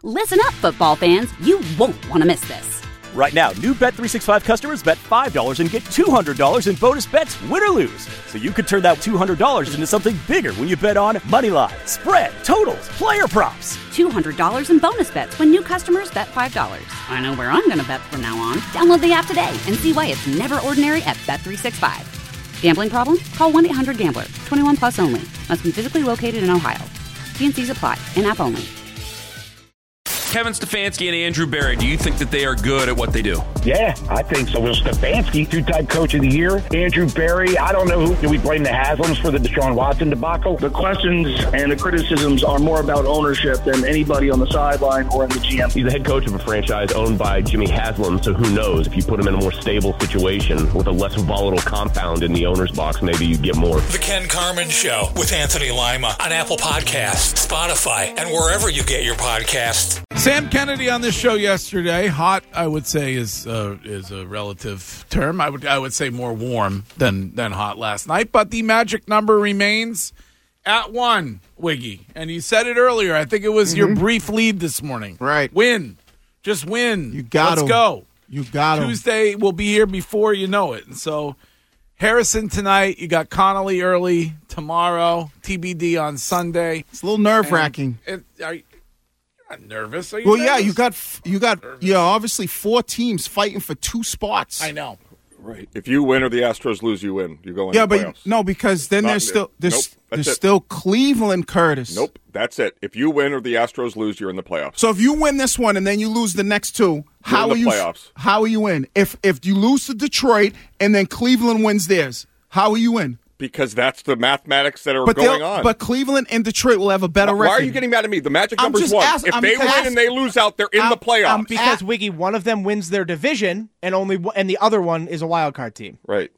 Listen up, football fans. You won't want to miss this. Right now, new Bet365 customers bet $5 and get $200 in bonus bets, win or lose. So you could turn that $200 into something bigger when you bet on money line, spread, totals, player props. $200 in bonus bets when new customers bet $5. I know where I'm going to bet from now on. Download the app today and see why it's never ordinary at Bet365. Gambling problem? Call 1-800-GAMBLER. 21 plus only. Must be physically located in Ohio. T&Cs apply. In-app only. Kevin Stefanski and Andrew Berry, do you think that they are good at what they do? Yeah, I think so. Well, Stefanski, two-time coach of the year. Andrew Berry, I don't know who. Do we blame the Haslams for the Deshaun Watson debacle? The questions and the criticisms are more about ownership than anybody on the sideline or in the GM. He's the head coach of a franchise owned by Jimmy Haslam, so who knows? If you put him in a more stable situation with a less volatile compound in the owner's box, maybe you get more. The Ken Carman Show with Anthony Lima on Apple Podcasts, Spotify, and wherever you get your podcasts. Sam Kennedy on this show yesterday. Hot, I would say, is a relative term. I would say more warm than hot last night. But the magic number remains at 1, Wiggy. And you said it earlier. I think it was your brief lead this morning. Right. Win. Just win. You got Let's go. You got him. Tuesday will be here before you know it. And so Harrison tonight. You got Connolly early tomorrow. TBD on Sunday. It's a little nerve-wracking. You're not nervous. Are you Well, nervous? yeah, you got obviously 4 teams fighting for 2 spots. I know. Right. If you win or the Astros lose, you win. You go in Yeah, the but playoffs. no, because then there's still Cleveland, Curtis. Nope. That's it. If you win or the Astros lose, you're in the playoffs. So if you win this one and then you lose the next 2, how are you? Playoffs. How are you in? If you lose to Detroit and then Cleveland wins theirs, how are you in? Because that's the mathematics that are going on. But Cleveland and Detroit will have a better record. Why are you getting mad at me? The magic number's 1. If they win and they lose out, they're in the playoffs. Because, Wiggy, one of them wins their division, and the other one is a wild card team. Right.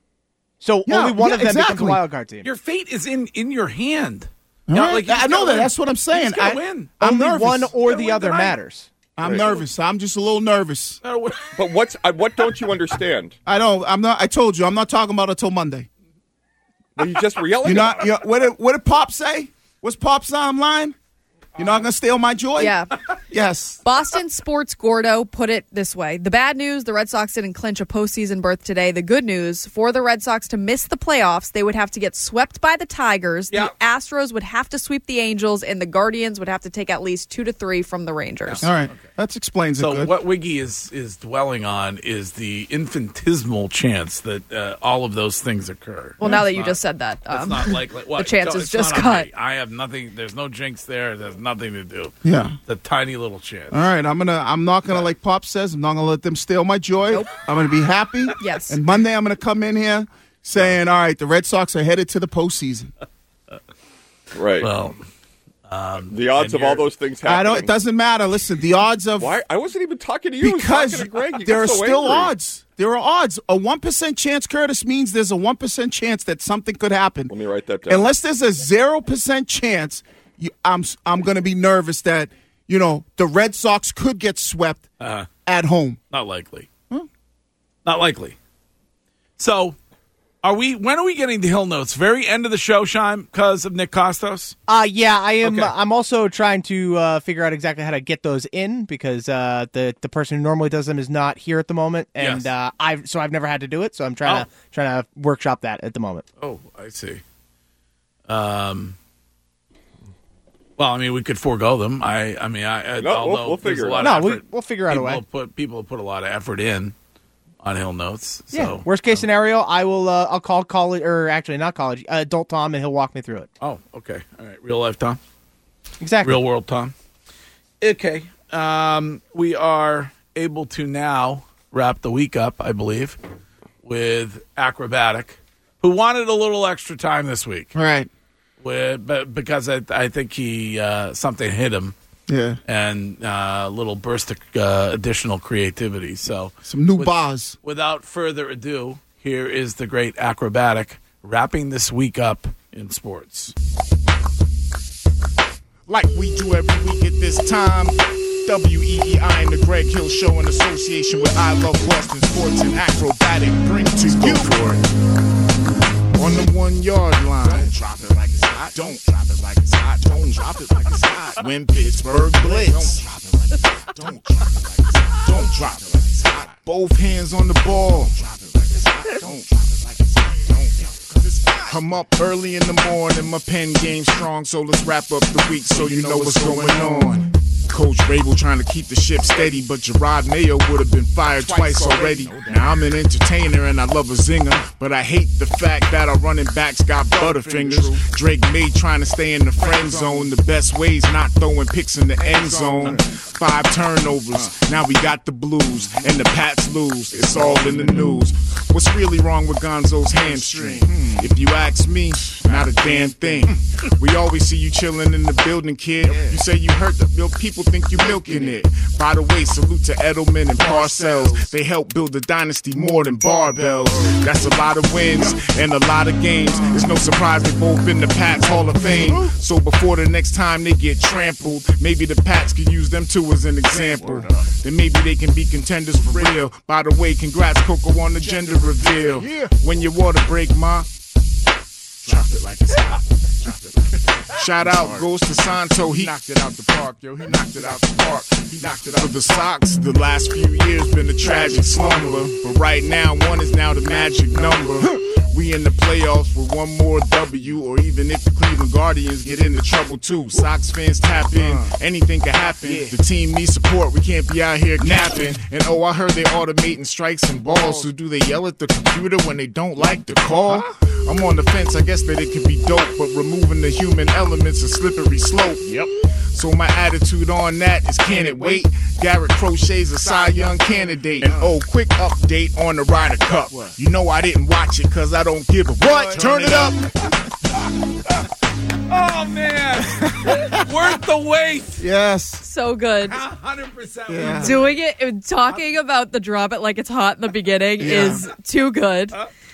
So only one of them becomes a wild card team. Your fate is in your hand. Right. I know that. That's what I'm saying. I win. I'm only nervous. one or the other matters. I'm nervous. I'm just a little nervous. But what don't you understand? I told you. I'm not talking about it until Monday. Well, you just were yelling. What did Pop say? What's Pop's line? You're not going to steal my joy? Yeah. Yes. Boston Sports Gordo put it this way. The bad news, the Red Sox didn't clinch a postseason berth today. The good news, for the Red Sox to miss the playoffs, they would have to get swept by the Tigers. Yeah. The Astros would have to sweep the Angels, and the Guardians would have to take at least 2 to 3 from the Rangers. All right. That explains it So good. what Wiggy is dwelling on is the infinitesimal chance that all of those things occur. Well, now that you just said that, it's not likely. the chance is just not on cut. me. I have nothing. There's no jinx there. There's nothing to do. Yeah. The tiny little chance. All right, I'm not gonna, like Pop says, I'm not gonna let them steal my joy. Nope. I'm gonna be happy. Yes. And Monday I'm gonna come in here saying, all right, the Red Sox are headed to the postseason. Right. Well, the odds of all those things happening. It doesn't matter. Listen, the odds of Why? I wasn't even talking to you. because I was talking to Greg. You there are got so still angry. odds. There are odds. A 1% chance, Curtis, means there's a 1% chance that something could happen. Let me write that down. Unless there's a 0% chance, I'm going to be nervous that the Red Sox could get swept at home. not likely. Not likely. So, when are we getting the Hill Notes? Very end of the show, Shime, because of Nick Costos? Yeah, I am. Okay. I'm also trying to figure out exactly how to get those in because the person who normally does them is not here at the moment, and Yes. I've never had to do it, so I'm trying to workshop that at the moment. Oh, I see. Well, I mean, we could forego them. We'll figure it out. We'll figure out a way. People put a lot of effort in on Hill Notes. So. Yeah. Worst case scenario, I will. I'll call college, or actually not college, adult Tom, and he'll walk me through it. Oh, okay. All right. Real life Tom. Exactly. Real world Tom. Okay. We are able to now wrap the week up, I believe, with Acrobatic, who wanted a little extra time this week. Right. But because I think he something hit him. Yeah. And a little burst of additional creativity. So some new bars. Without further ado, here is the great Acrobatic wrapping this week up in sports. Like we do every week at this time, WEEI and the Greg Hill Show in association with I Love Boston Sports and Acrobatic bring to you for it. On the 1 yard line. Don't drop it like it's hot. Don't drop it like it's hot. Don't drop it like it's hot. When Pittsburgh blitz. Don't drop it both hands on the ball. I'm up early in the morning, my pen game strong, so let's wrap up the week so you know what's going on. Coach Rabel trying to keep the ship steady, but Gerard Mayo would have been fired twice already. Now I'm an entertainer and I love a zinger, but I hate the fact that our running backs got butterfingers. Drake May trying to stay in the friend zone. The best way's not throwing picks in the end zone. 5 turnovers, now we got the blues, and the Pats lose. It's all in the news. What's really wrong with Gonzo's hamstring? If you ask me, not a damn thing. We always see you chilling in the building, kid. You say you hurt the real people, think you milking it. By the way, salute to Edelman and Parcells. They help build a dynasty more than barbells. That's a lot of wins and a lot of games. It's no surprise they both in the Pats Hall of Fame. So before the next time they get trampled, maybe the Pats could use them too as an example. Then maybe they can be contenders for real. By the way, congrats Coco on the gender reveal. When your water break, ma, drop it like it's hot. Shout out goes to Santo. He knocked it out the park, yo. He knocked it out the park. He knocked it out. For the Sox, the last few years been a tragic slumber, but right now 1 is now the magic number. We in the playoffs with one more W, or even if the Cleveland Guardians get into trouble too. Sox fans tap in, anything can happen. The team needs support, we can't be out here napping. And oh, I heard they automating strikes and balls. So do they yell at the computer when they don't like the call? I'm on the fence, I guess that it could be dope, but removing the human element's a slippery slope. Yep. So my attitude on that is, can it wait? Garrett Crochet's a Cy Young candidate. And oh, quick update on the Ryder Cup. You know I didn't watch it cause I don't give a what. Turn it up. Oh, man. Worth the wait. Yes. So good. 100%. Yeah. Doing it and talking about the drop it like it's hot in the beginning is too good.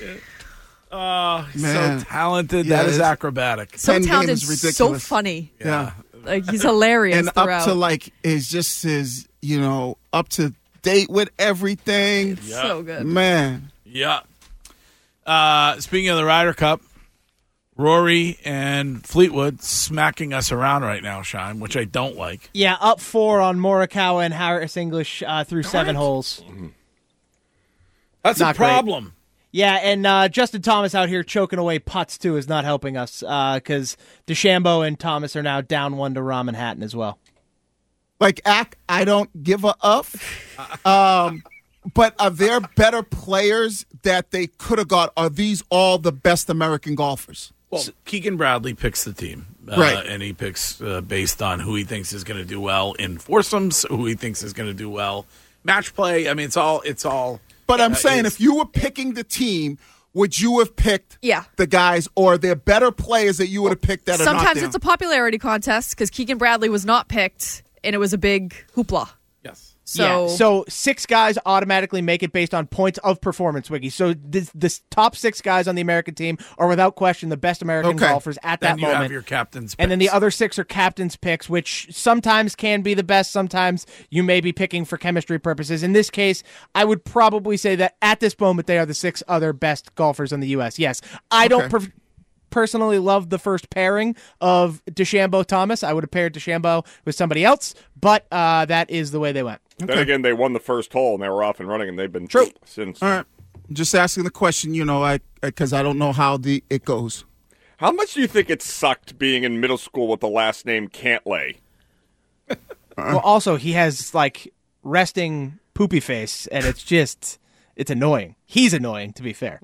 Oh, Man. so talented. Yeah, that is it's- acrobatic. So Pen game talented, is so ridiculous. funny. Yeah. Like he's hilarious And throughout. up to like is just his, up to date with everything. So good. Man. Yeah. Speaking of the Ryder Cup, Rory and Fleetwood smacking us around right now, Shime, which I don't like. Yeah, up 4 on Morikawa and Harris English through 7 holes. That's Not a problem. Yeah, and Justin Thomas out here choking away putts, too, is not helping us because DeChambeau and Thomas are now down 1 to Rahm and Hatton as well. Like, I don't give a up. But are there better players that they could have got? Are these all the best American golfers? Well, Keegan Bradley picks the team. Right. And he picks based on who he thinks is going to do well in foursomes, who he thinks is going to do well match play. I mean, it's all. But I'm saying, if you were picking the team, would you have picked the guys, or are there better players that you would have picked that are not Sometimes there? it's a popularity contest because Keegan Bradley was not picked, and it was a big hoopla. Yes. So 6 guys automatically make it based on points of performance, Wiggy. So this top 6 guys on the American team are without question the best American golfers at that Then you moment. have your captain's picks. And then the other 6 are captain's picks, which sometimes can be the best. Sometimes you may be picking for chemistry purposes. In this case, I would probably say that at this moment they are the 6 other best golfers in the U.S. Yes, I don't personally love the first pairing of DeChambeau Thomas. I would have paired DeChambeau with somebody else, but that is the way they went. Then again, they won the first hole and they were off and running, and they've been True. since. All right. Just asking the question, because I don't know how it goes. How much do you think it sucked being in middle school with the last name Cantlay? Well, also, he has, resting poopy face, and it's annoying. He's annoying, to be fair.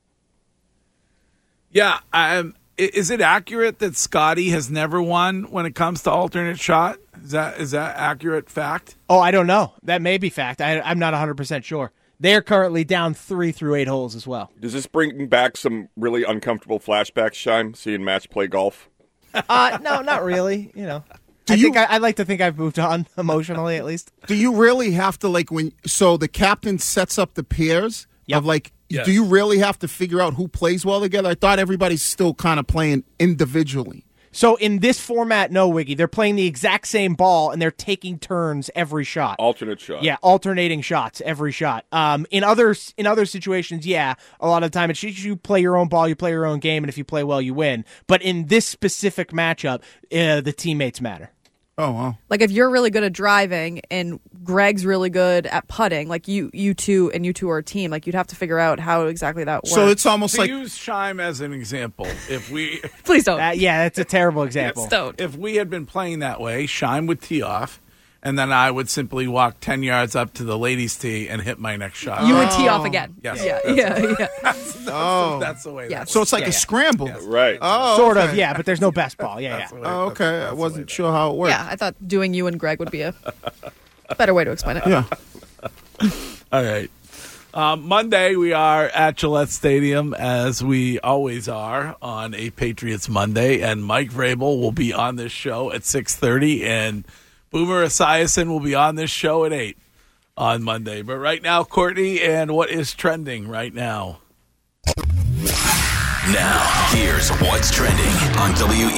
Yeah, is it accurate that Scotty has never won when it comes to alternate shot? Is that accurate fact? Oh, I don't know. That may be fact. I'm not 100% sure. They're currently down 3 through 8 holes as well. Does this bring back some really uncomfortable flashbacks, Shime, seeing match play golf? No, not really. I like to think I've moved on emotionally, at least. Do you really have to, so the captain sets up the pairs of, Yes. Do you really have to figure out who plays well together? I thought everybody's still kind of playing individually. So in this format, no, Wiggy. They're playing the exact same ball, and they're taking turns every shot. Alternate shot. Yeah, alternating shots every shot. In other situations, a lot of the time it's you play your own ball, you play your own game, and if you play well, you win. But in this specific matchup, the teammates matter. Oh, wow. Like if you're really good at driving and Greg's really good at putting. Like you two are a team. Like you'd have to figure out how exactly that works. So it's almost to like use Scheim as an example. If we please don't. That's a terrible example. Don't. If we had been playing that way, Scheim would tee off, and then I would simply walk 10 yards up to the ladies' tee and hit my next shot. You would tee off again. Yes. Yeah. That's the way. Yeah. That's so it's like a scramble, right? Oh, Sort okay. of, yeah. But there's no best ball. Yeah. Oh, okay. I wasn't sure how it worked. Yeah, I thought doing you and Greg would be a better way to explain it. Yeah. All right. Monday, we are at Gillette Stadium, as we always are on a Patriots Monday, and Mike Vrabel will be on this show at 6:30, and Boomer Esiason will be on this show at 8 on Monday. But right now, Courtney, and what is trending right now? Now, here's what's trending on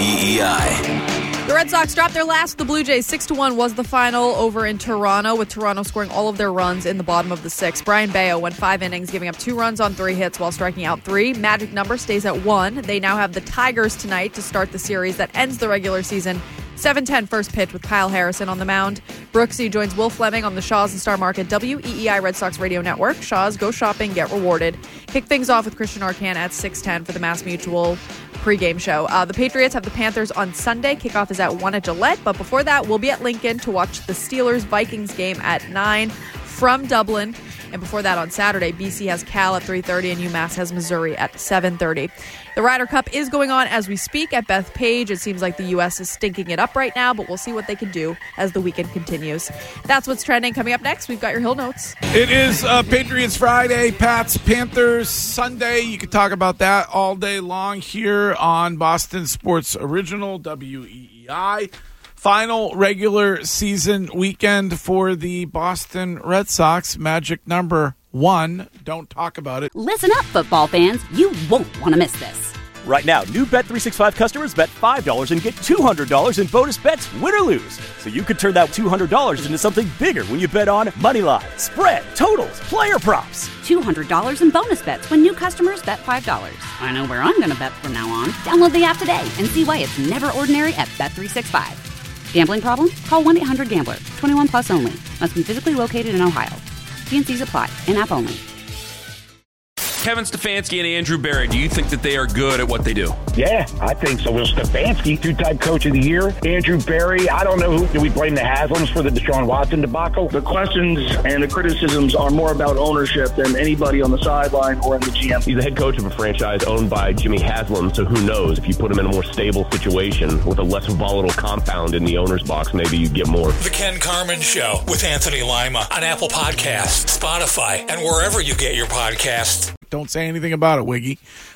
WEEI. The Red Sox dropped their last to the Blue Jays. 6-1 was the final over in Toronto, with Toronto scoring all of their runs in the bottom of the sixth. Brian Bayo went 5 innings, giving up 2 runs on 3 hits while striking out 3. Magic number stays at 1. They now have the Tigers tonight to start the series that ends the regular season. 7:10 first pitch with Kyle Harrison on the mound. Brooksy joins Will Fleming on the Shaw's and Star Market WEEI Red Sox Radio Network. Shaw's, go shopping, get rewarded. Kick things off with Christian Arcan at 6:10 for the Mass Mutual pregame show. The Patriots have the Panthers on Sunday. Kickoff is at 1 at Gillette. But before that, we'll be at Lincoln to watch the Steelers-Vikings game at 9 from Dublin. And before that, on Saturday, BC has Cal at 3:30 and UMass has Missouri at 7:30. The Ryder Cup is going on as we speak at Bethpage. It seems like the U.S. is stinking it up right now, but we'll see what they can do as the weekend continues. That's what's trending. Coming up next, we've got your Hill Notes. It is Patriots Friday, Pats Panthers Sunday. You can talk about that all day long here on Boston Sports Original, WEEI. Final regular season weekend for the Boston Red Sox. Magic number 1. Don't talk about it. Listen up, football fans. You won't want to miss this. Right now, new Bet365 customers bet $5 and get $200 in bonus bets, win or lose. So you could turn that $200 into something bigger when you bet on Moneyline, spread, totals, player props. $200 in bonus bets when new customers bet $5. I know where I'm going to bet from now on. Download the app today and see why it's never ordinary at Bet365. Gambling problem? Call 1-800-GAMBLER. 21 plus only. Must be physically located in Ohio. T&Cs apply. In-app only. Kevin Stefanski and Andrew Berry, do you think that they are good at what they do? Yeah, I think so. Will Stefanski, 2-time coach of the year. Andrew Berry, I don't know who. Do we blame the Haslams for the Deshaun Watson debacle? The questions and the criticisms are more about ownership than anybody on the sideline or in the GM. He's the head coach of a franchise owned by Jimmy Haslam, so who knows? If you put him in a more stable situation with a less volatile compound in the owner's box, maybe you get more. The Ken Carman Show with Anthony Lima on Apple Podcasts, Spotify, and wherever you get your podcasts. Don't say anything about it, Wiggy.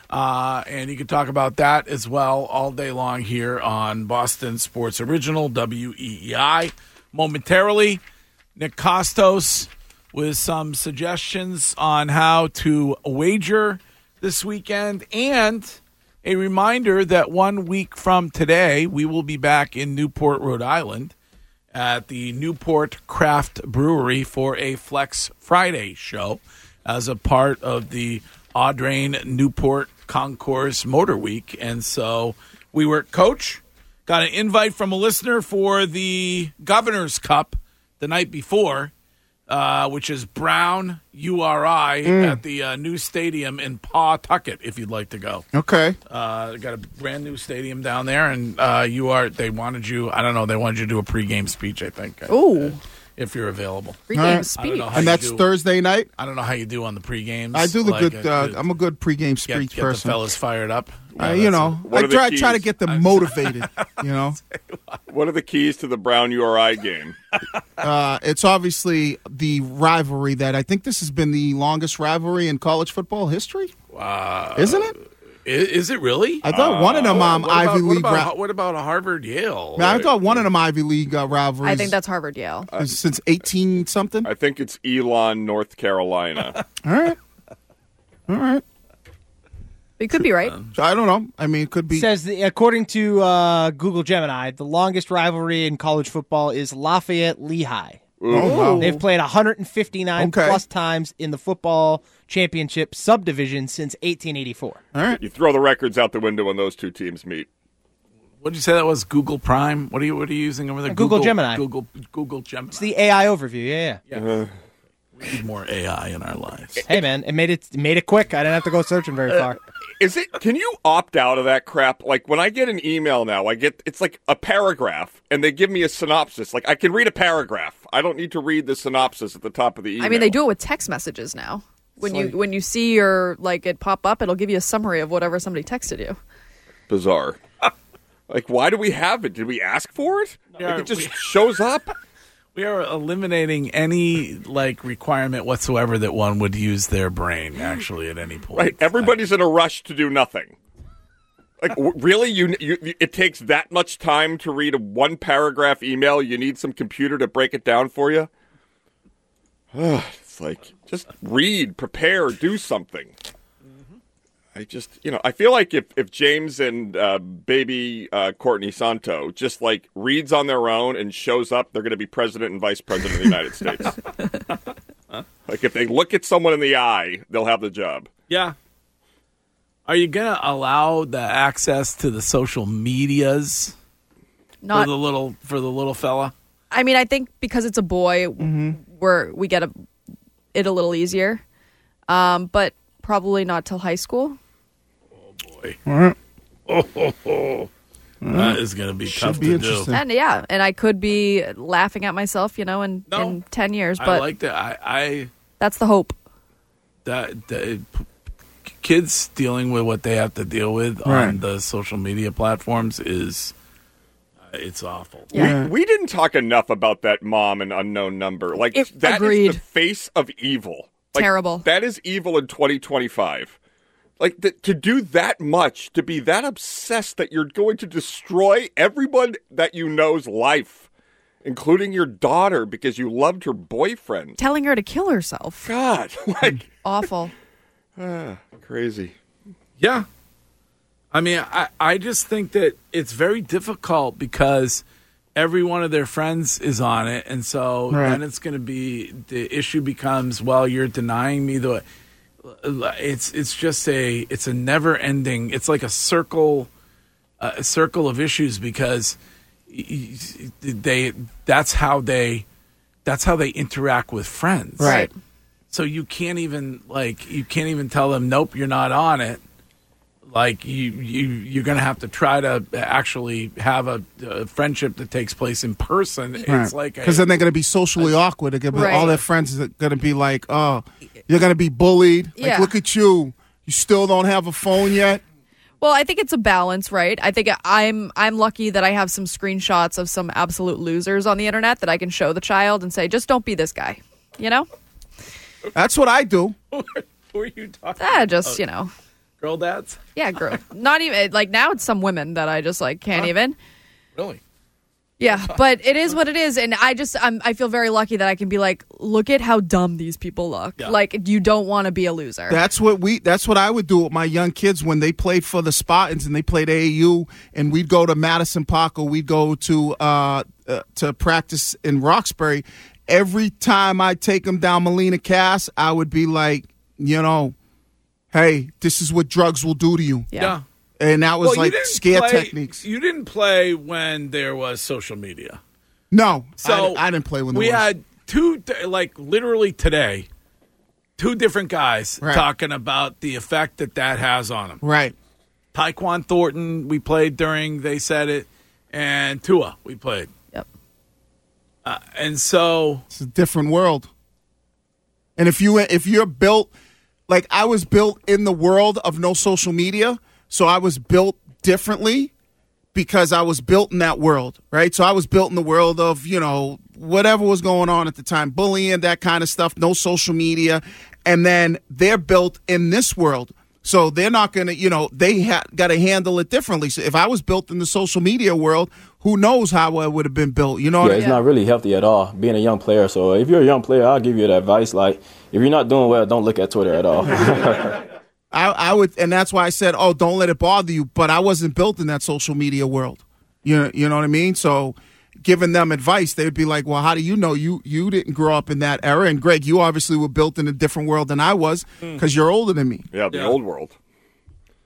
And you can talk about that as well all day long here on Boston Sports Original, WEEI. Momentarily, Nick Kostos with some suggestions on how to wager this weekend. And a reminder that 1 week from today, we will be back in Newport, Rhode Island at the Newport Craft Brewery for a Flex Friday show as a part of the Audrain Newport Concourse Motor Week. And so we were, Coach, got an invite from a listener for the Governor's Cup the night before, which is Brown URI at the new stadium in Pawtucket, if you'd like to go. Okay. Got a brand new stadium down there, and they wanted you, I don't know, they wanted you to do a pregame speech, I think. Ooh. If you're available. Pregame speech. And that's Thursday night? I don't know how you do on the pregames. I do I'm a good pregame speech get person. The fellas fired up. I try to get them motivated, you know. What are the keys to the Brown URI game? It's obviously the rivalry that I think this has been the longest rivalry in college football history. Isn't it? Is it really? I thought one of them Ivy League. What about a Harvard-Yale? I thought one of them Ivy League rivalries. I think that's Harvard-Yale. Since 18-something? I think it's Elon, North Carolina. All right. You could be right. I don't know. I mean, it could be. Says, according to Google Gemini, the longest rivalry in college football is Lafayette-Lehigh. Oh, wow. They've played 159 plus times in the football championship subdivision since 1884. All right. You throw the records out the window when those two teams meet. What did you say that was? Google Prime? What are you using over there? Google Gemini. Google Gemini. It's the AI overview. Yeah. We need more AI in our lives. Hey man, it made it quick. I didn't have to go searching very far. Can you opt out of that crap? Like when I get an email now, it's like a paragraph, and they give me a synopsis. Like I can read a paragraph. I don't need to read the synopsis at the top of the email. I mean, they do it with text messages now. When you see your it pop up, it'll give you a summary of whatever somebody texted you. Bizarre. Like, why do we have it? Did we ask for it? It just shows up. We are eliminating any requirement whatsoever that one would use their brain actually at any point. Right. Everybody's in a rush to do nothing. Like, really? It takes that much time to read a one-paragraph email? You need some computer to break it down for you? It's like, just read, prepare, do something. I feel like if James and baby Courtney Santo just reads on their own and shows up, they're going to be president and vice president of the United States. Like if they look at someone in the eye, they'll have the job. Yeah. Are you going to allow the access to the social medias for the little fella? I mean, I think because it's a boy, we get it a little easier, but probably not till high school. That is going to be tough to do. And I could be laughing at myself, in 10 years. But I like that. That's the hope. That kids dealing with what they have to deal with on the social media platforms it's awful. Yeah. We didn't talk enough about that mom and unknown number. That is the face of evil. Terrible. That is evil in 2025. To do that much, to be that obsessed that you're going to destroy everyone that you know's life, including your daughter, because you loved her boyfriend. Telling her to kill herself. God, awful. Crazy. Yeah. I mean, I just think that it's very difficult because every one of their friends is on it, and so then it's going to be, the issue becomes, well, you're denying me the... It's a never ending. It's like a circle of issues because that's how they interact with friends. Right. So you can't even tell them, nope, you're not on it. You're going to have to try to actually have a friendship that takes place in person. It's because then they're going to be socially awkward. All their friends are going to be like, oh, you're going to be bullied. Yeah. Look at you. You still don't have a phone yet. Well, I think it's a balance, right? I think I'm lucky that I have some screenshots of some absolute losers on the internet that I can show the child and say, just don't be this guy. That's what I do. Who are you talking about? Girl dads? Yeah, girl. Not even, now it's some women that I just, can't even. Really? Yeah, but it is what it is. And I feel very lucky that I can be look at how dumb these people look. Yeah. You don't want to be a loser. That's what I would do with my young kids when they played for the Spartans and they played AAU, and we'd go to Madison Park or we'd go to practice in Roxbury. Every time I take them down Molina Cass, I would be like, hey, this is what drugs will do to you. Yeah. And that was scare techniques. You didn't play when there was social media. No. So I didn't play when there was. We had two, literally today, two different guys talking about the effect that has on them. Right. Tyquan Thornton, we played during, they said it, and Tua, we played. Yep. And so. It's a different world. And if you're built, I was built in the world of no social media, so I was built differently because I was built in that world, right? So I was built in the world of, whatever was going on at the time, bullying, that kind of stuff, no social media. And then they're built in this world. So they're not going to, they got to handle it differently. So if I was built in the social media world, who knows how I would have been built, It's not really healthy at all, being a young player. So if you're a young player, I'll give you that advice. If you're not doing well, don't look at Twitter at all. I would, and that's why I said, don't let it bother you. But I wasn't built in that social media world. You know what I mean? So giving them advice, they would be like, well, how do you know? You didn't grow up in that era. And Greg, you obviously were built in a different world than I was because you're older than me. Yeah, the old world. Yeah.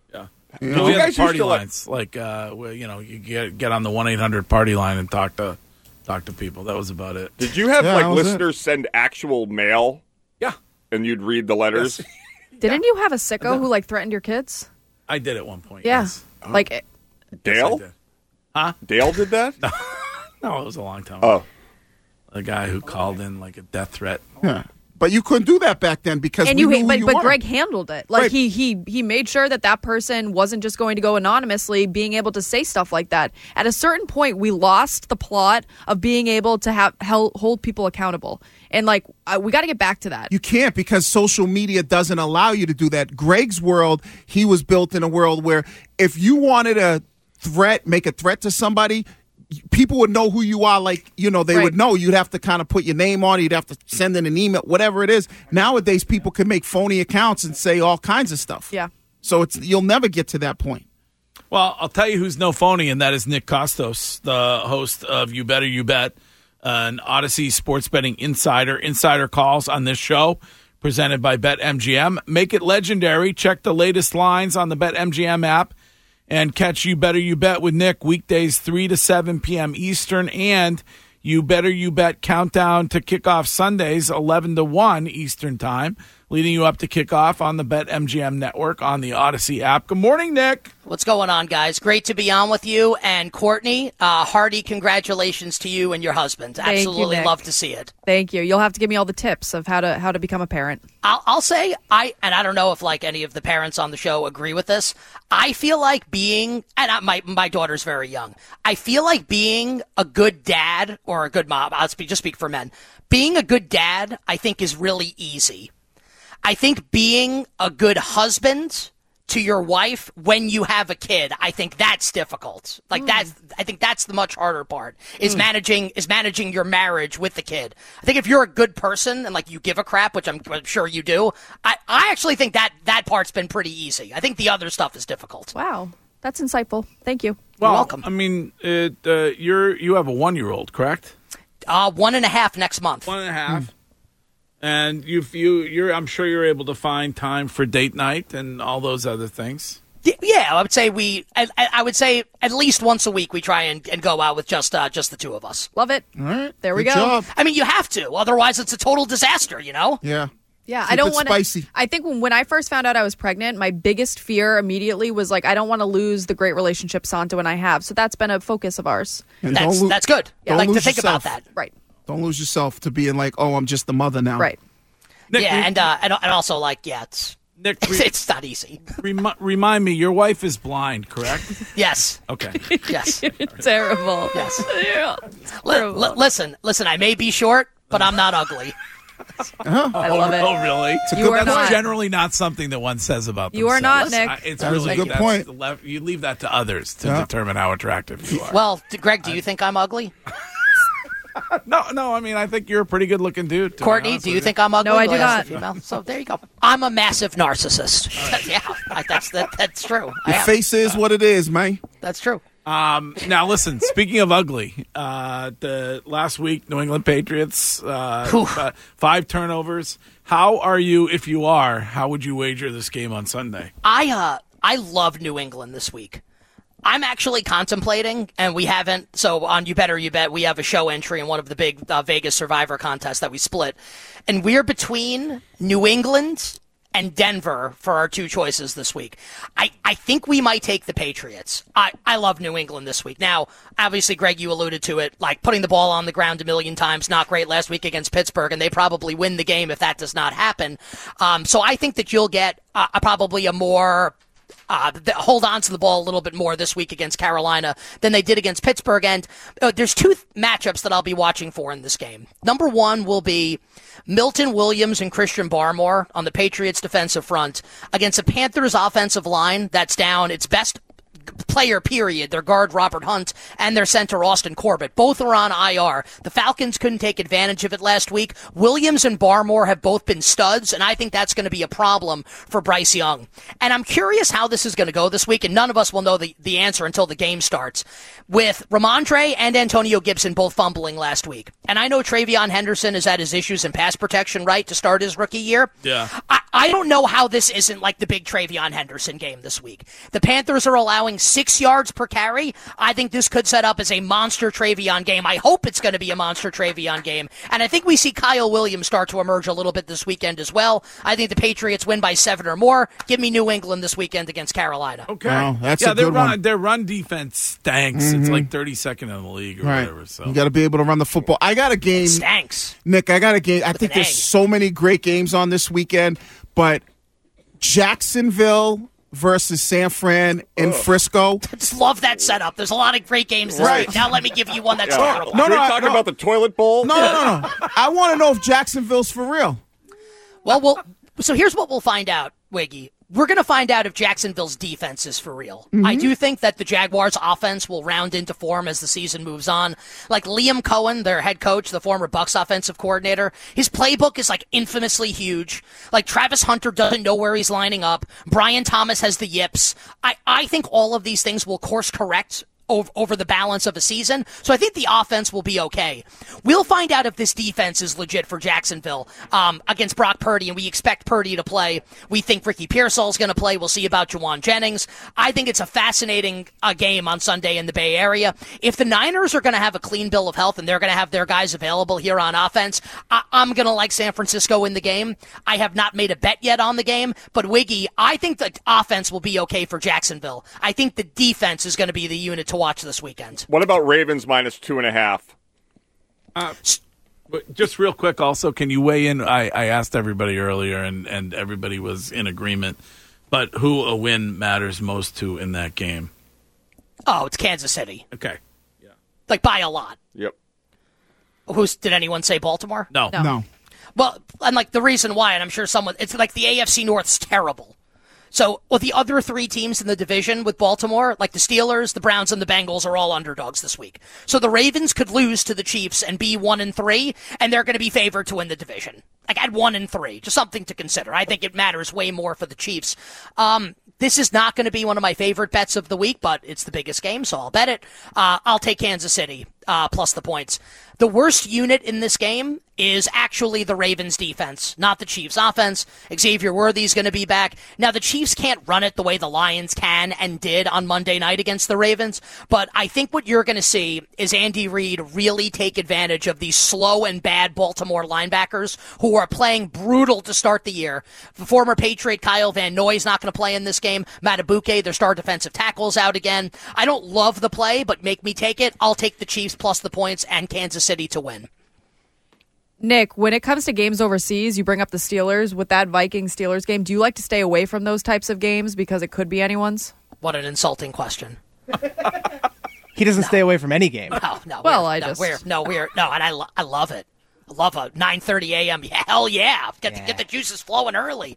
We have party lines, like where, you get on the 1-800-party line and talk to people. That was about it. Did you have listeners send actual mail? Yeah, and you'd read the letters. Yes. Didn't you have a sicko who threatened your kids? I did at one point. Yeah, yes. Dale. Yes, huh? Dale did that? No, it was a long time. Oh, a guy who called in like a death threat. Yeah. But you couldn't do that back then because we knew who you but were. Greg handled it. Like Right. he made sure that person wasn't just going to go anonymously, being able to say stuff like that. At a certain point, we lost the plot of being able to hold people accountable, and we got to get back to that. You can't because social media doesn't allow you to do that. Greg's world, he was built in a world where if you wanted make a threat to somebody, people would know who you are. They would know. You'd have to kind of put your name on it. You'd have to send in an email, whatever it is. Nowadays, people can make phony accounts and say all kinds of stuff. Yeah. So you'll never get to that point. Well, I'll tell you who's no phony, and that is Nick Kostos, the host of You Better You Bet, an Odyssey sports betting insider calls on this show, presented by BetMGM. Make it legendary. Check the latest lines on the BetMGM app. And catch You Better You Bet with Nick weekdays 3 to 7 p.m. Eastern, and You Better You Bet countdown to kickoff Sundays 11 to 1 Eastern time, leading you up to kickoff on the BetMGM network on the Odyssey app. Good morning, Nick. What's going on, guys? Great to be on with you. And Courtney, hearty congratulations to you and your husband. Absolutely love to see it. Thank you. You'll have to give me all the tips of how to become a parent. I'll say, I don't know if any of the parents on the show agree with this. I feel like my daughter's very young. I feel like being a good dad or a good mom, I'll speak for men. Being a good dad, I think, is really easy. I think being a good husband to your wife when you have a kid, I think that's difficult. I think that's the much harder part is managing your marriage with the kid. I think if you're a good person and you give a crap, which I'm sure you do, I actually think that part's been pretty easy. I think the other stuff is difficult. Wow. That's insightful. Thank you. You're welcome. I mean, you have a 1-year-old, correct? 1.5 next month. 1.5. And I'm sure you're able to find time for date night and all those other things. Yeah, I would say I would say at least once a week we try and go out with just the two of us. Love it. All right. There we go. Job. I mean, you have to, otherwise it's a total disaster, Yeah. Yeah, Keep I don't it want spicy. I think when I first found out I was pregnant, my biggest fear immediately was I don't want to lose the great relationship Santo and I have. So that's been a focus of ours. And that's good. Don't I like to lose think yourself. about that. Right. Don't lose yourself to being I'm just the mother now. Right. Nick, and also it's Nick, it's not easy. Remind me, your wife is blind, correct? Yes. Okay. Yes. Terrible. Yes. Yeah. Listen. I may be short, but I'm not ugly. I love it. Oh, really? That's generally not something that one says about themselves. You are not, Nick. It's That is really a good point. You leave that to others to determine how attractive you are. Well, Greg, do you think I'm ugly? No. I mean, I think you're a pretty good-looking dude. Courtney, do you think I'm ugly? No, I do ask the not. female? So there you go. I'm a massive narcissist. Yeah, that's true. Your face is what it is, man. That's true. Now, listen, speaking of ugly, the last week, New England Patriots, 5 turnovers. How are you, if you are, how would you wager this game on Sunday? I love New England this week. I'm actually contemplating, and we haven't, so on You Better You Bet, we have a show entry in one of the big Vegas Survivor contests that we split, and we're between New England and Denver for our 2 choices this week. I think we might take the Patriots. I love New England this week. Now, obviously, Greg, you alluded to it, putting the ball on the ground a million times, not great last week against Pittsburgh, and they probably win the game if that does not happen. So I think that you'll get probably a more... hold on to the ball a little bit more this week against Carolina than they did against Pittsburgh. And there's 2 matchups that I'll be watching for in this game. Number 1 will be Milton Williams and Christian Barmore on the Patriots defensive front against a Panthers offensive line that's down its best player, period. Their guard, Robert Hunt, and their center, Austin Corbett. Both are on IR. The Falcons couldn't take advantage of it last week. Williams and Barmore have both been studs, and I think that's going to be a problem for Bryce Young. And I'm curious how this is going to go this week, and none of us will know the answer until the game starts. With Ramondre and Antonio Gibson both fumbling last week. And I know Travion Henderson has had his issues in pass protection, right, to start his rookie year. Yeah. I don't know how this isn't like the big Travion Henderson game this week. The Panthers are allowing 6 yards per carry. I think this could set up as a monster Travion game. I hope it's going to be a monster Travion game. And I think we see Kyle Williams start to emerge a little bit this weekend as well. I think the Patriots win by 7 or more. Give me New England this weekend against Carolina. Okay. Wow, that's a good one. Their run defense stinks. It's like 32nd in the league or whatever. So you got to be able to run the football. I got a game. Stanks. Nick, I got a game. I think there's so many great games on this weekend, but Jacksonville versus San Fran in Frisco. I just love that setup. There's a lot of great games this week. Now let me give you one that's terrible. You're talking about the toilet bowl? No. I want to know if Jacksonville's for real. Well, so here's what we'll find out, Wiggy. We're going to find out if Jacksonville's defense is for real. Mm-hmm. I do think that the Jaguars' offense will round into form as the season moves on. Like Liam Cohen, their head coach, the former Bucs offensive coordinator, his playbook is like infamously huge. Like Travis Hunter doesn't know where he's lining up. Brian Thomas has the yips. I think all of these things will course correct over the balance of a season. So I think the offense will be okay. We'll find out if this defense is legit for Jacksonville against Brock Purdy, and we expect Purdy to play. We think Ricky Pearsall's going to play. We'll see about Juwan Jennings. I think it's a fascinating game on Sunday in the Bay Area. If the Niners are going to have a clean bill of health and they're going to have their guys available here on offense, I'm going to like San Francisco in the game. I have not made a bet yet on the game, but Wiggy, I think the offense will be okay for Jacksonville. I think the defense is going to be the unit to watch this weekend. What about Ravens minus 2.5? Just real quick, also, can you weigh in? I asked everybody earlier, and everybody was in agreement. But who a win matters most to in that game? Oh, it's Kansas City. Okay. Yeah. Like by a lot. Yep. Did anyone say Baltimore? No. Well, and like the reason why, and I'm sure it's like the AFC North's terrible. So, the other 3 teams in the division with Baltimore, like the Steelers, the Browns, and the Bengals, are all underdogs this week. So the Ravens could lose to the Chiefs and be 1-3, and they're going to be favored to win the division. Like at 1-3, just something to consider. I think it matters way more for the Chiefs. This is not going to be one of my favorite bets of the week, but it's the biggest game, so I'll bet it. I'll take Kansas City plus the points. The worst unit in this game is actually the Ravens defense, not the Chiefs offense. Xavier Worthy's going to be back. Now, the Chiefs can't run it the way the Lions can and did on Monday night against the Ravens, but I think what you're going to see is Andy Reid really take advantage of these slow and bad Baltimore linebackers who are playing brutal to start the year. The former Patriot Kyle Van Noy's not going to play in this game. Matabuke, their star defensive tackle's out again. I don't love the play, but make me take it. I'll take the Chiefs plus the points and Kansas City to win. Nick, when it comes to games overseas, you bring up the Steelers. With that Vikings-Steelers game, do you like to stay away from those types of games because it could be anyone's? What an insulting question. He doesn't stay away from any game. No. Well, and I love it. I love a 9:30 a.m. Hell yeah. Get the juices flowing early.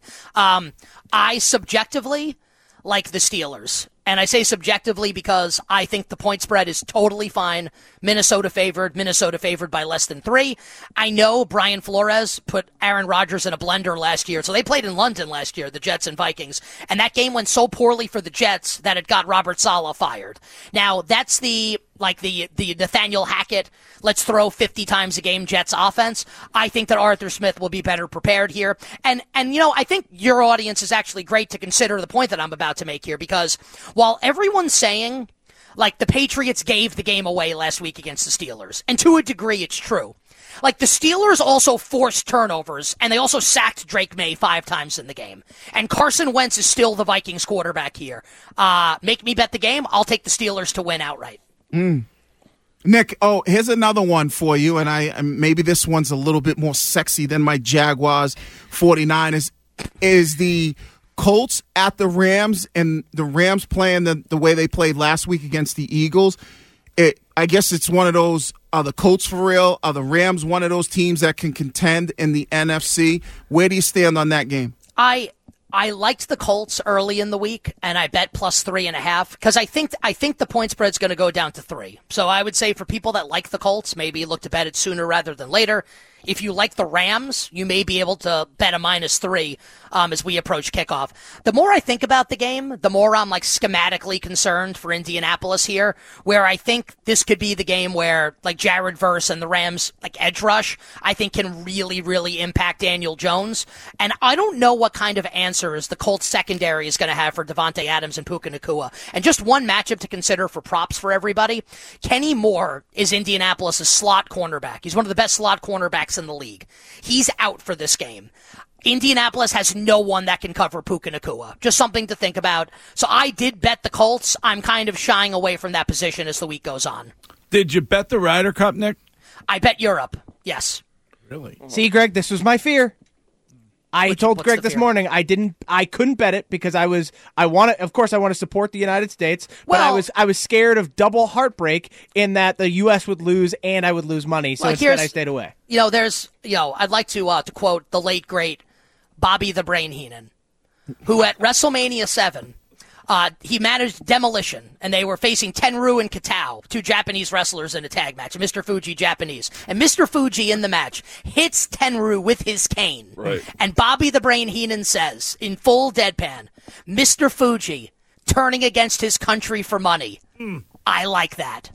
I subjectively like the Steelers. And I say subjectively because I think the point spread is totally fine. Minnesota favored by less than 3. I know Brian Flores put Aaron Rodgers in a blender last year. So they played in London last year, the Jets and Vikings. And that game went so poorly for the Jets that it got Robert Saleh fired. Now, that's the Nathaniel Hackett, let's throw 50 times a game Jets offense. I think that Arthur Smith will be better prepared here. And I think your audience is actually great to consider the point that I'm about to make here, because while everyone's saying, like, the Patriots gave the game away last week against the Steelers, and to a degree it's true, like, the Steelers also forced turnovers, and they also sacked Drake May 5 times in the game. And Carson Wentz is still the Vikings quarterback here. Make me bet the game. I'll take the Steelers to win outright. Nick, here's another one for you, and maybe this one's a little bit more sexy than my Jaguars 49ers. Is the Colts at the Rams, and the Rams playing the way they played last week against the Eagles. I guess it's one of those, are the Colts for real? Are the Rams one of those teams that can contend in the NFC? Where do you stand on that game? I liked the Colts early in the week, and I bet plus 3.5 because I think the point spread's going to go down to 3. So I would say for people that like the Colts, maybe look to bet it sooner rather than later. If you like the Rams, you may be able to bet a -3 as we approach kickoff. The more I think about the game, the more I'm like schematically concerned for Indianapolis here, where I think this could be the game where like Jared Verse and the Rams like edge rush, I think can really, really impact Daniel Jones. And I don't know what kind of answers the Colts secondary is going to have for Devontae Adams and Puka Nacua. And just one matchup to consider for props for everybody. Kenny Moore is Indianapolis' slot cornerback. He's one of the best slot cornerbacks in the league. He's out for this game. Indianapolis has no one that can cover Puka Nacua. Just something to think about. So I did bet the Colts. I'm kind of shying away from that position as the week goes on. Did you bet the Ryder Cup, Nick? I bet Europe. Yes. Really? See, Greg, this was my fear. I told Greg this fear? morning I couldn't bet it because I want to support the United States, but I was scared of double heartbreak in that the US would lose and I would lose money. So instead I stayed away. I'd like to quote the late great Bobby the Brain Heenan, who at WrestleMania 7 he managed Demolition, and they were facing Tenryu and Katao, two Japanese wrestlers in a tag match. Mr. Fuji, Japanese. And Mr. Fuji in the match hits Tenryu with his cane. Right. And Bobby the Brain Heenan says, in full deadpan, Mr. Fuji turning against his country for money. I like that.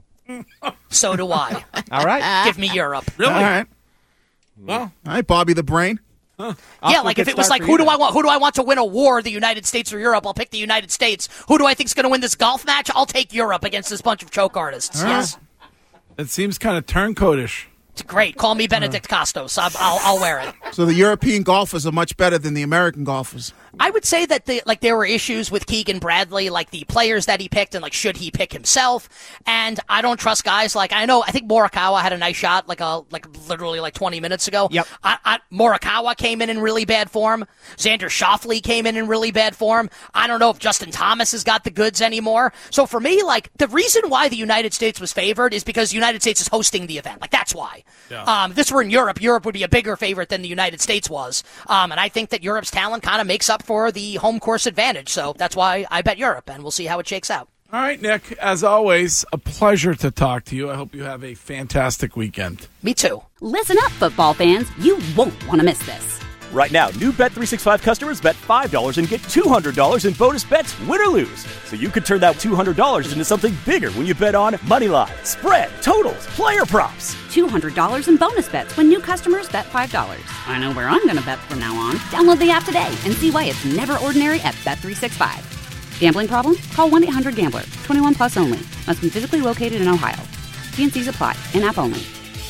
So do I. All right. Give me Europe. Really? All right. Well, all right, Bobby the Brain. Yeah, like if it was like, who do I want to win a war, the United States or Europe? I'll pick the United States. Who do I think is going to win this golf match? I'll take Europe against this bunch of choke artists. Right. Yes. It seems kind of turncoatish. It's great. Call me Benedict Costos. I'll wear it. So the European golfers are much better than the American golfers. I would say that there were issues with Keegan Bradley, like the players that he picked, and like should he pick himself? And I don't trust guys like I think Morikawa had a nice shot literally 20 minutes ago. Yep. Morikawa came in really bad form. Xander Schauffele came in really bad form. I don't know if Justin Thomas has got the goods anymore. So for me, like the reason why the United States was favored is because the United States is hosting the event. Like that's why. Yeah. If this were in Europe, Europe would be a bigger favorite than the United States was. And I think that Europe's talent kind of makes up for the home course advantage. So that's why I bet Europe, and we'll see how it shakes out. All right, Nick, as always, a pleasure to talk to you. I hope you have a fantastic weekend. Me too. Listen up, football fans. You won't want to miss this. Right now, new Bet365 customers bet $5 and get $200 in bonus bets, win or lose. So you could turn that $200 into something bigger when you bet on Moneyline, spread, totals, player props. $200 in bonus bets when new customers bet $5. I know where I'm going to bet from now on. Download the app today and see why it's never ordinary at Bet365. Gambling problem? Call 1-800-GAMBLER. 21 plus only. Must be physically located in Ohio. T&Cs apply. In-app only.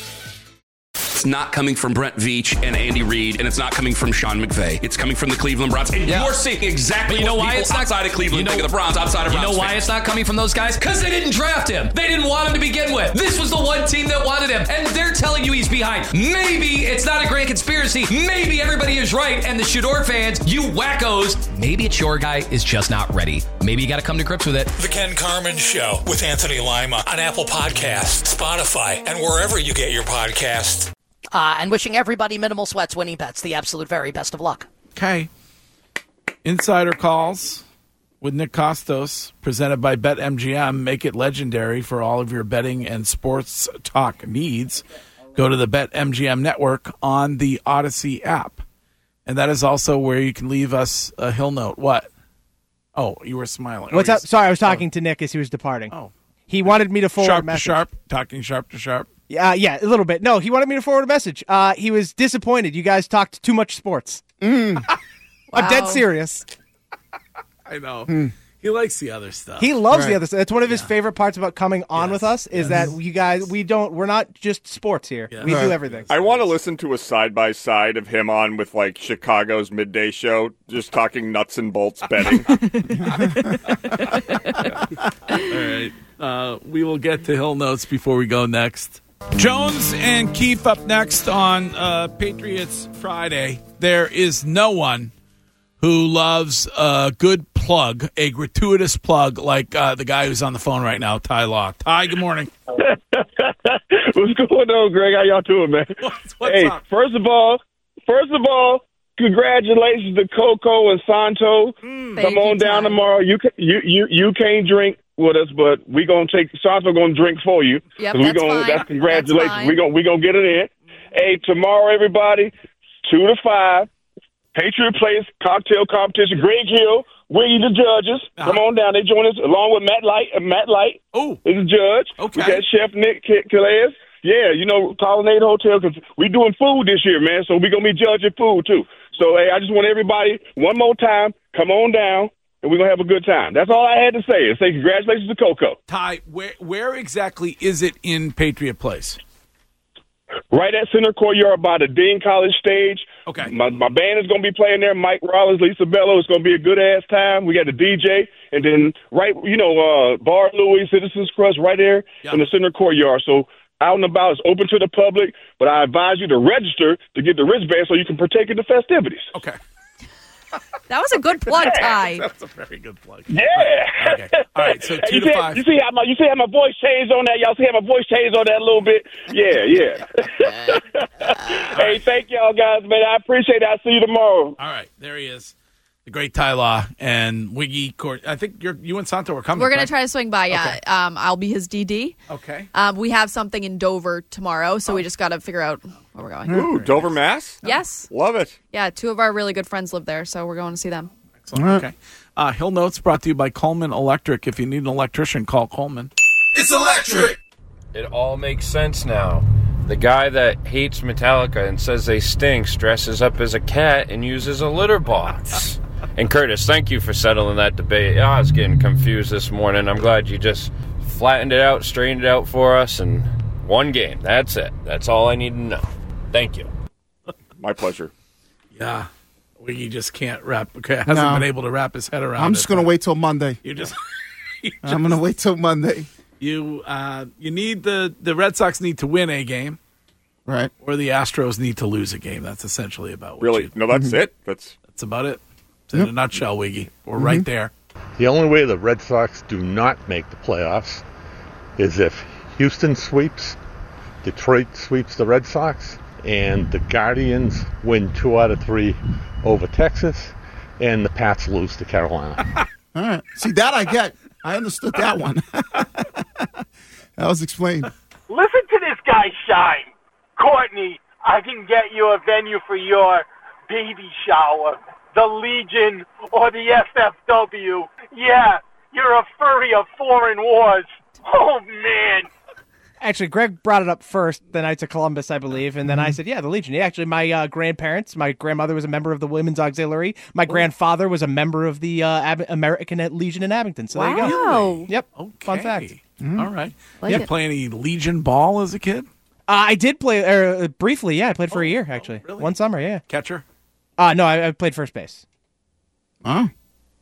It's not coming from Brent Veach and Andy Reid, and it's not coming from Sean McVay. It's coming from the Cleveland Browns. And you're seeing exactly what people outside of Cleveland think of the Browns, outside of Browns. You know why it's not coming from those guys? Because they didn't draft him. They didn't want him to begin with. This was the one team that wanted him, and they're telling you he's behind. Maybe it's not a grand conspiracy. Maybe everybody is right, and the Shador fans, you wackos, maybe it's your guy is just not ready. Maybe you got to come to grips with it. The Ken Carman Show with Anthony Lima on Apple Podcasts, Spotify, and wherever you get your podcasts. And wishing everybody minimal sweats winning bets the absolute very best of luck. Okay. Insider calls with Nick Costos, presented by BetMGM. Make it legendary for all of your betting and sports talk needs. Go to the BetMGM network on the Odyssey app. And that is also where you can leave us a hill note. What? Oh, you were smiling. What's up? Sorry, I was talking to Nick as he was departing. Oh. He wanted me to forward a message. Sharp, talking sharp to sharp. Yeah, a little bit. No, he wanted me to forward a message. He was disappointed. You guys talked too much sports. I'm dead serious. I know. He likes the other stuff. He loves the other stuff. That's one of his favorite parts about coming on with us is that you guys, we're not just sports here. Yes. We do everything. I want to listen to a side-by-side of him on with, like, Chicago's midday show, just talking nuts and bolts betting. All right. We will get to Hill Notes before we go next. Jones and Keefe up next on Patriots Friday. There is no one who loves a good plug, a gratuitous plug, like the guy who's on the phone right now, Ty Law. Ty, good morning. What's going on, Greg? How y'all doing, man? What's up? First of all, congratulations to Coco and Santo. Come on down tomorrow. You can't drink with us, but we gonna take Santo. Gonna drink for you. Yep, that's fine. That's congratulations. That's fine. We gonna get it in. Hey, tomorrow, everybody, 2 to 5, Patriot Place cocktail competition. Greg Hill, Wiggy the judges. Come on down. They join us along with Matt Light. Matt Light is the judge. Okay. We got Chef Nick Calais. Yeah, Colonnade Hotel, because we're doing food this year, man, so we're going to be judging food, too. So, hey, I just want everybody, one more time, come on down, and we're going to have a good time. That's all I had to say, and say congratulations to Coco. Ty, where exactly is it in Patriot Place? Right at Center Courtyard by the Dean College stage. Okay. My band is going to be playing there. Mike Rollins, Lisa Bello. It's going to be a good-ass time. We got the DJ. And then Bar Louie, Citizens Crust right there in the Center Courtyard. So out and about, it's open to the public, but I advise you to register to get the wristband so you can partake in the festivities. Okay. That was a good plug, Ty. That's a very good plug. Yeah. Okay. All right, so 2 to 5. You see how my voice changed on that? Y'all see how my voice changed on that a little bit? Yeah. Hey, thank y'all guys, man. I appreciate it. I'll see you tomorrow. All right, there he is. The great Ty Law and Wiggy Court. I think you and Santo are coming. We're going to try to swing by, yeah. Okay. I'll be his DD. Okay. We have something in Dover tomorrow, so we just got to figure out where we're going. Ooh, Dover, Mass? Yes. Love it. Yeah, 2 of our really good friends live there, so we're going to see them. Excellent. Okay. Hill Notes brought to you by Coleman Electric. If you need an electrician, call Coleman. It's electric! It all makes sense now. The guy that hates Metallica and says they stink dresses up as a cat and uses a litter box. And Curtis, thank you for settling that debate. I was getting confused this morning. I'm glad you just flattened it out, straightened it out for us, and one game. That's it. That's all I need to know. Thank you. My pleasure. Yeah. Wiggy just hasn't been able to wrap his head around it. I'm just going to wait till Monday. I'm going to wait till Monday. You need the Red Sox need to win a game. Right. Or the Astros need to lose a game. That's essentially about what Really? No, that's it? That's about it. It's in a nutshell, Wiggy. We're right there. The only way the Red Sox do not make the playoffs is if Houston sweeps, Detroit sweeps the Red Sox, and the Guardians win 2 out of 3 over Texas, and the Pats lose to Carolina. All right. See, that I get. I understood that one. That was explained. Listen to this guy shine. Courtney, I can get you a venue for your baby shower, the Legion, or the FFW. Yeah, you're a furry of foreign wars. Oh, man. Actually, Greg brought it up first the Knights of Columbus, I believe, and then I said, yeah, the Legion. Yeah, actually, my grandparents, my grandmother was a member of the Women's Auxiliary. My grandfather was a member of the American Legion in Abington. So there you go. Yep. Okay. Fun fact. All right. Like Did you it. play any Legion ball as a kid? I did play briefly, yeah. I played for a year, actually. Really? One summer, yeah. Catcher? No, I played first base. Oh.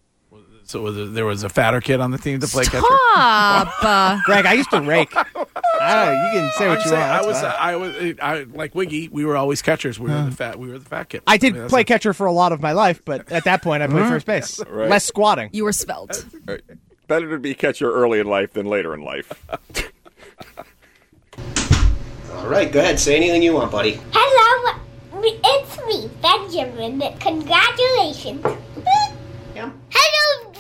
So there was a fatter kid on the team to play catcher? Stop. Greg, I used to rake. You can say what you want. I was like Wiggy. We were always catchers. We were the fat kid. I did play catcher for a lot of my life, but at that point, I played first base. Right. Less squatting. You were svelte. Better to be catcher early in life than later in life. All right, go ahead. Say anything you want, buddy. Hello, it's me, Benjamin. Congratulations. Yeah. Hello,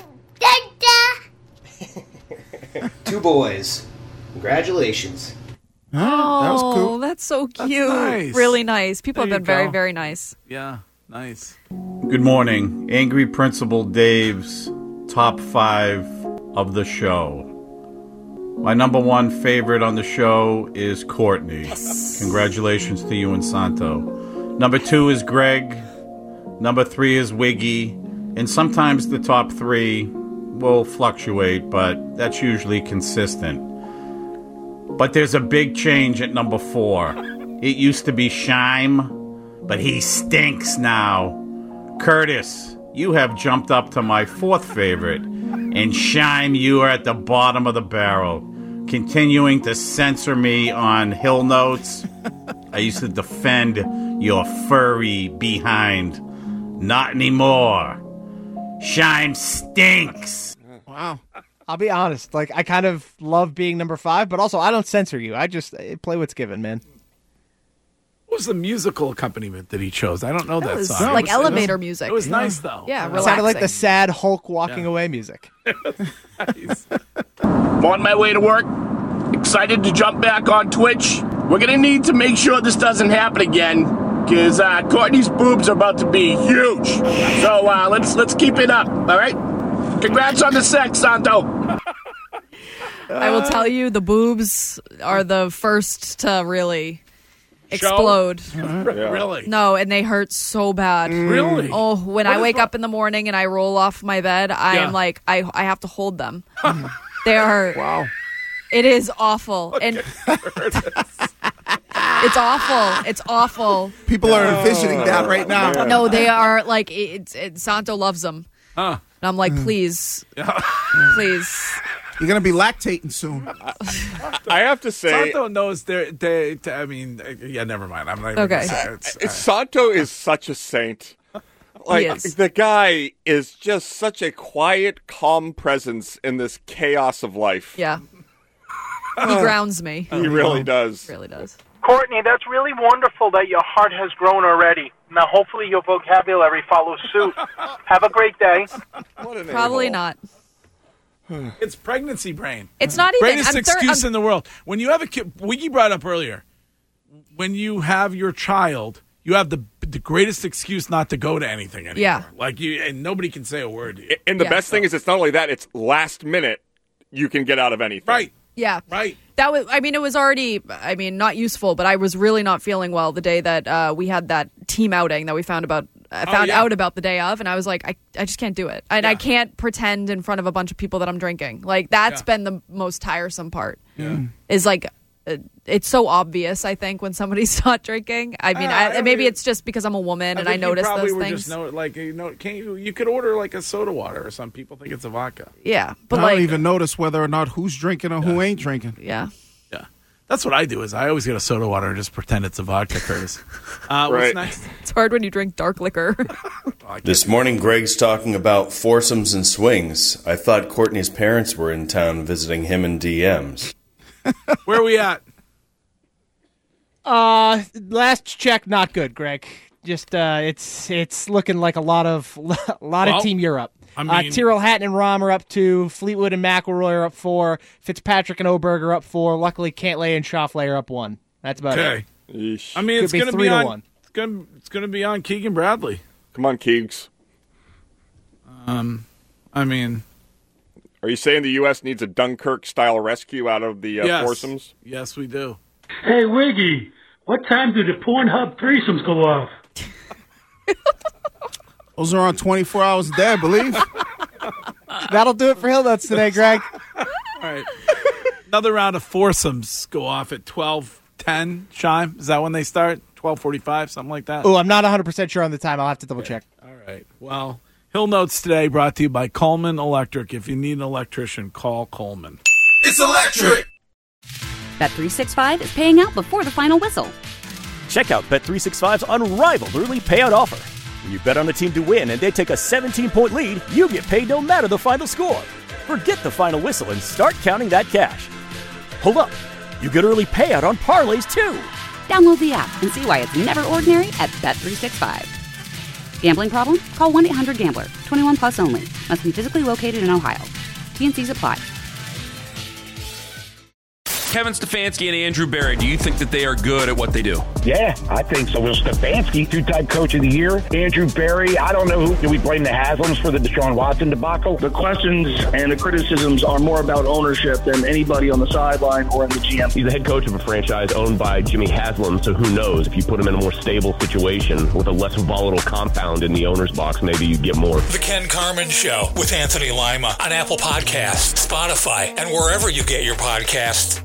Dada. 2 boys. Congratulations. That was cool. That's so cute. nice. Really nice. People There have been you very, go. very nice. Yeah, nice. Good morning. Angry Principal Dave's top 5 of the show. My number 1 favorite on the show is Courtney. Yes. Congratulations to you and Santo. Number 2 is Greg. Number 3 is Wiggy. And sometimes the top 3 will fluctuate, but that's usually consistent. But there's a big change at number 4. It used to be Scheim, but he stinks now. Curtis, you have jumped up to my 4th favorite. And Scheim, you are at the bottom of the barrel, continuing to censor me on Hill Notes. I used to defend your furry behind. Not anymore. Scheim stinks. Wow. I'll be honest. Like, I kind of love being number 5, but also I don't censor you. I just play what's given, man. What was the musical accompaniment that he chose? I don't know that was song. like elevator music. It was nice, though. Yeah, It relaxing. sounded like the sad Hulk walking away music. On my way to work. Excited to jump back on Twitch. we're going to need to make sure this doesn't happen again, because Courtney's boobs are about to be huge. So let's keep it up, all right? Congrats on the sex, Santo. I will tell you, the boobs are the first to really explode. Really? No, and they hurt so bad. Really? Oh, when I wake up in the morning and I roll off my bed, I am like, I have to hold them. They are. Wow. It is awful. And it's awful. It's awful. People are envisioning that right now. No, they are like, Santo loves them. Huh. And I'm like, please. Please. You're going to be lactating soon. I have to say, Santo knows I mean, yeah, never mind. I'm not even Okay. gonna say it. Santo is such a saint. Like, the guy is just such a quiet, calm presence in this chaos of life. Yeah. He grounds me. He really does. Really does. Courtney, that's really wonderful that your heart has grown already. Now, hopefully your vocabulary follows suit. Have a great day. Probably not. It's pregnancy brain. It's not even. Greatest excuse in the world. When you have a kid, Wiggy brought up earlier, when you have your child, you have the greatest excuse not to go to anything anymore. Yeah. Like and nobody can say a word to you. And the best thing is, it's not only that, it's last minute you can get out of anything. Right. Yeah. Right. That was, it was already, not useful, but I was really not feeling well the day that we had that team outing that we found out about the day of, and I was like, I just can't do it. And I can't pretend in front of a bunch of people that I'm drinking. Like, that's been the most tiresome part. Yeah. Is like, it's so obvious, I think, when somebody's not drinking. Maybe it's just because I'm a woman and I notice those things. You could order like a soda water or some people think it's a vodka. Yeah. But I don't even notice whether or not who's drinking or who ain't drinking. Yeah. Yeah. That's what I do is I always get a soda water and just pretend it's a vodka, Curtis. What's next? It's hard when you drink dark liquor. This morning, Greg's talking about foursomes and swings. I thought Courtney's parents were in town visiting him in DMs. Where are we at? Last check, not good, Greg. Just it's looking like a lot of Team Europe. Tyrrell Hatton and Rahm are up 2. Fleetwood and McIlroy are up 4. Fitzpatrick and Oberg are up 4. Luckily, Cantlay and Schauffele are up 1. That's about it. Yeesh. I mean, Could it's be going to 3 be to on. 1. It's going to be on Keegan Bradley. Come on, Keegs. Are you saying the U.S. needs a Dunkirk-style rescue out of the foursomes? Yes, we do. Hey, Wiggy, what time do the Pornhub threesomes go off? Those are on 24 hours a day, I believe. That'll do it for Hill Notes today, Greg. All right. Another round of foursomes go off at 12:10. Shime, is that when they start? 12:45, something like that? Oh, I'm not 100% sure on the time. I'll have to double check. All right. Well, Hill Notes today brought to you by Coleman Electric. If you need an electrician, call Coleman. It's electric! Bet365 is paying out before the final whistle. Check out Bet365's unrivaled early payout offer. When you bet on a team to win and they take a 17-point lead, you get paid no matter the final score. Forget the final whistle and start counting that cash. Hold up. You get early payout on parlays, too. Download the app and see why it's never ordinary at Bet365. Gambling problem? Call 1-800-GAMBLER. 21 plus only. Must be physically located in Ohio. T&Cs apply. Kevin Stefanski and Andrew Berry, do you think that they are good at what they do? Yeah, I think so. Well, Stefanski, two-time coach of the year. Andrew Berry, I don't know who. Do we blame the Haslams for the Deshaun Watson debacle? The questions and the criticisms are more about ownership than anybody on the sideline or in the GM. He's the head coach of a franchise owned by Jimmy Haslam, so who knows? If you put him in a more stable situation with a less volatile compound in the owner's box, maybe you get more. The Ken Carman Show with Anthony Lima on Apple Podcasts, Spotify, and wherever you get your podcasts.